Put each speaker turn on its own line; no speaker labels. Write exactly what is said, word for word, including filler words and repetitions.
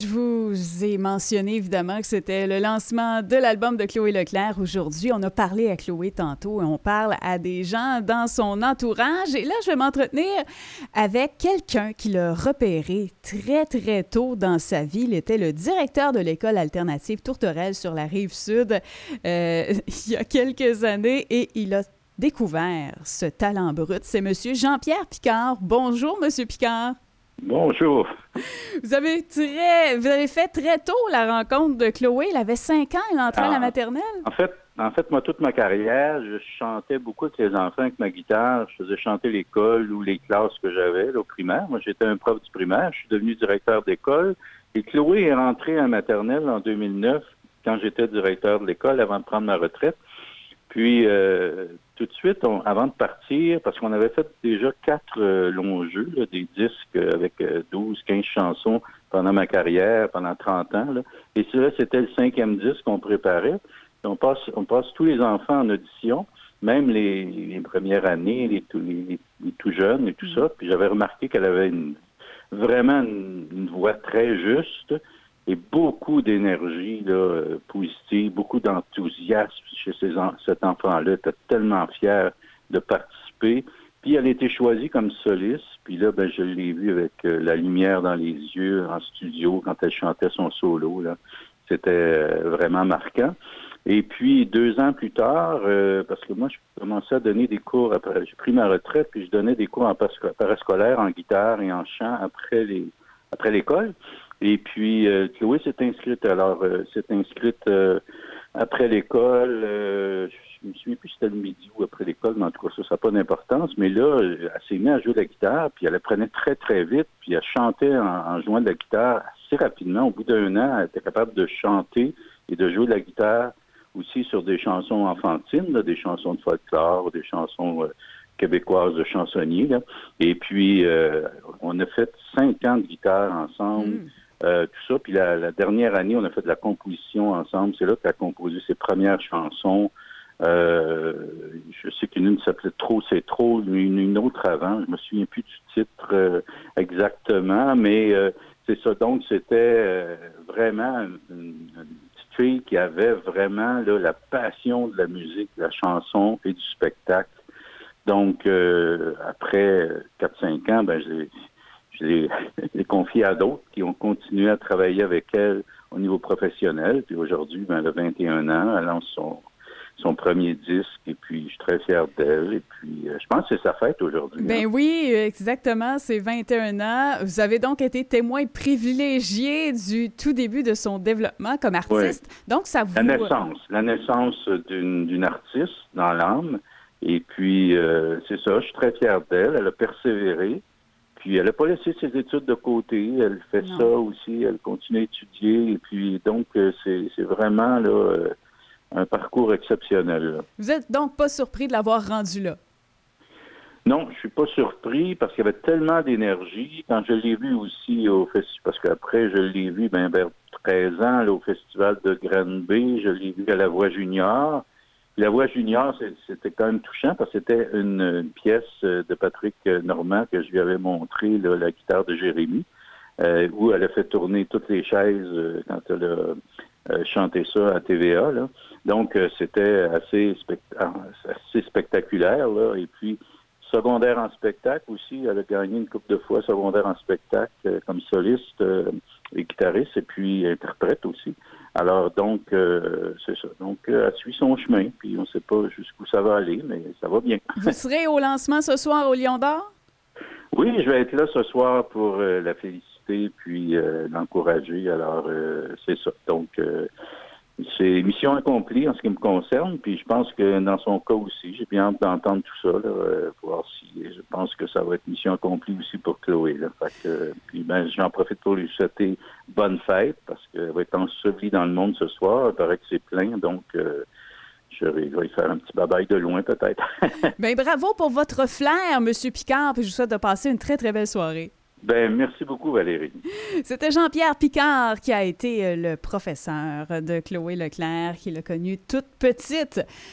Je vous ai mentionné évidemment que c'était le lancement de l'album de Chloé Leclerc aujourd'hui. On a parlé à Chloé tantôt et on parle à des gens dans son entourage. Et là, je vais m'entretenir avec quelqu'un qui l'a repéré très, très tôt dans sa vie. Il était le directeur de l'école alternative Tourterelle sur la Rive-Sud euh, il y a quelques années et il a découvert ce talent brut. C'est M. Jean-Pierre Picard. Bonjour, M. Picard.
Bonjour.
Vous avez très, vous avez fait très tôt la rencontre de Chloé. Elle avait cinq ans, elle entrait à la maternelle.
En fait, en fait, moi, toute ma carrière, je chantais beaucoup avec les enfants avec ma guitare. Je faisais chanter l'école ou les classes que j'avais là, au primaire. Moi, j'étais un prof du primaire. Je suis devenu directeur d'école. Et Chloé est rentrée à la maternelle en deux mille neuf, quand j'étais directeur de l'école, avant de prendre ma retraite. Puis, euh, tout de suite, on, avant de partir, parce qu'on avait fait déjà quatre euh, longs jeux, là, des disques avec euh, douze, quinze chansons pendant ma carrière, pendant trente ans. Là. Et ça, c'était le cinquième disque qu'on préparait. On passe, on passe tous les enfants en audition, même les, les premières années, les tout, les, les tout jeunes et tout ça. Puis j'avais remarqué qu'elle avait une, vraiment une, une voix très juste. Et beaucoup d'énergie là, positive, beaucoup d'enthousiasme chez ces en- cet enfant-là. Était tellement fier de participer. Puis elle a été choisie comme soliste. Puis là, ben, je l'ai vue avec euh, la lumière dans les yeux en studio quand elle chantait son solo. Là. C'était euh, vraiment marquant. Et puis, deux ans plus tard, euh, parce que moi, je commençais à donner des cours après. J'ai pris ma retraite, puis je donnais des cours en parasco- parascolaire, en guitare et en chant après les après l'école. Et puis, euh, Chloé s'est inscrite. Alors, euh, s'est inscrite euh, après l'école. Euh, je me souviens plus si c'était le midi ou après l'école, mais en tout cas, ça, ça n'a pas d'importance. Mais là, elle s'est mise à jouer de la guitare, puis elle apprenait très, très vite, puis elle chantait en, en jouant de la guitare assez rapidement. Au bout d'un an, elle était capable de chanter et de jouer de la guitare aussi sur des chansons enfantines, là, des chansons de folklore, des chansons euh, québécoises de chansonniers. Là. Et puis, euh, on a fait cinq ans de guitare ensemble. Mm. Euh, tout ça. Puis la, la dernière année, on a fait de la composition ensemble. C'est là qu'elle a composé ses premières chansons. Euh, je sais qu'une s'appelait Trop, c'est trop, une, une autre avant. Je me souviens plus du titre euh, exactement, mais euh, c'est ça. Donc, c'était euh, vraiment une, une petite fille qui avait vraiment là, la passion de la musique, de la chanson et du spectacle. Donc, euh, après quatre cinq ans, ben, j'ai Je l'ai, je l'ai confié à d'autres qui ont continué à travailler avec elle au niveau professionnel. Puis aujourd'hui, ben, elle a vingt et un ans, elle lance son, son premier disque et puis je suis très fier d'elle. Et puis, euh, je pense que c'est sa fête aujourd'hui.
Ben
hein?
oui, exactement, c'est vingt et un ans. Vous avez donc été témoin privilégié du tout début de son développement comme artiste.
Oui.
Donc, ça vous...
La naissance, la naissance d'une, d'une artiste dans l'âme. Et puis, euh, c'est ça, je suis très fier d'elle. Elle a persévéré. Puis elle n'a pas laissé ses études de côté, elle fait non. ça aussi, elle continue à étudier, et puis donc c'est, c'est vraiment là, un parcours exceptionnel. Là.
Vous êtes donc pas surpris de l'avoir rendu là?
Non, je suis pas surpris parce qu'il y avait tellement d'énergie. Quand je l'ai vu aussi au festival, parce qu'après je l'ai vu ben, vers treize ans là, au festival de Granby, je l'ai vu à la Voix Junior. La Voix Junior, c'était quand même touchant parce que c'était une, une pièce de Patrick Normand que je lui avais montré, là, la guitare de Jérémy, euh, où elle a fait tourner toutes les chaises euh, quand elle a euh, chanté ça à T V A. Là. Donc, euh, c'était assez, spect- assez spectaculaire. Là. Et puis, secondaire en spectacle aussi, elle a gagné une couple de fois secondaire en spectacle euh, comme soliste euh, et guitariste et puis interprète aussi. Alors, donc, euh, c'est ça. Donc, euh, elle suit son chemin, puis on ne sait pas jusqu'où ça va aller, mais ça va bien.
Vous serez au lancement ce soir au Lion d'Or?
Oui, je vais être là ce soir pour euh, la féliciter, puis euh, l'encourager. Alors, euh, c'est ça. Donc, euh, c'est mission accomplie en ce qui me concerne, puis je pense que dans son cas aussi, j'ai bien hâte d'entendre tout ça, là, euh, pour voir si je pense que ça va être mission accomplie aussi pour Chloé. Là. Fait que, euh, puis ben, j'en profite pour lui souhaiter bonne fête, parce qu'elle va être ensevelie dans le monde ce soir. Il paraît que c'est plein, donc euh, je vais, je vais y faire un petit bye-bye de loin peut-être.
Bien, bravo pour votre flair, M. Picard, puis je vous souhaite de passer une très, très belle soirée.
Ben, merci beaucoup, Valérie.
C'était Jean-Pierre Picard qui a été le professeur de Chloé Leclerc, qui l'a connue toute petite.